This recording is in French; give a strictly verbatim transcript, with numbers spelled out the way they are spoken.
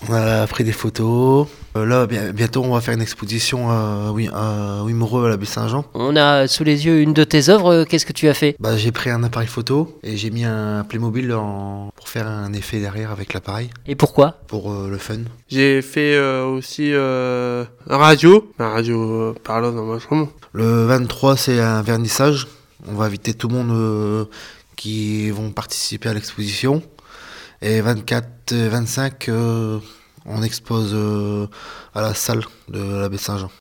On a pris des photos. Euh, là, bien- bientôt, on va faire une exposition à, oui, à Wimereux, à la baie Saint-Jean. On a sous les yeux une de tes œuvres, qu'est-ce que tu as fait? Bah, j'ai pris un appareil photo et j'ai mis un Playmobil en... pour faire un effet derrière avec l'appareil, Et pourquoi? pour euh, le fun. J'ai fait euh, aussi euh, un radio, un radio euh, parlant dans ma chambre. Le vingt-trois, c'est un vernissage. On va inviter tout le monde euh, qui vont participer à l'exposition. Et vingt-quatre et vingt-cinq, euh, on expose euh, à la salle de la baie Saint-Jean.